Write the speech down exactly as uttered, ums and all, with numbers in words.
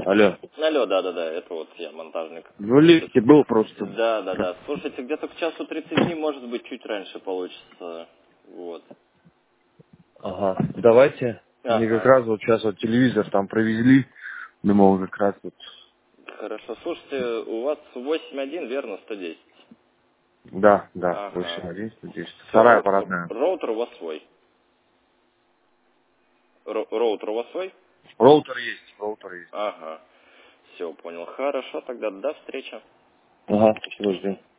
Алло. Алло, да-да-да, это вот я, монтажник. В лифте был просто. Да-да-да, слушайте, где-то к часу тридцати, может быть, чуть раньше получится. Вот. Ага. Давайте. Мне как Ага. раз вот сейчас вот телевизор там провезли. Думал, как раз вот. Хорошо. Слушайте, у вас восемь один, верно, сто десять? Да, да. Ага. восемь один сто десять. Вторая Все, аппаратная. роутер у вас свой. Ро- роутер у вас свой? Роутер есть. Роутер есть. Ага. Все, понял. Хорошо, тогда до встречи. Ага. Спасибо, ждем.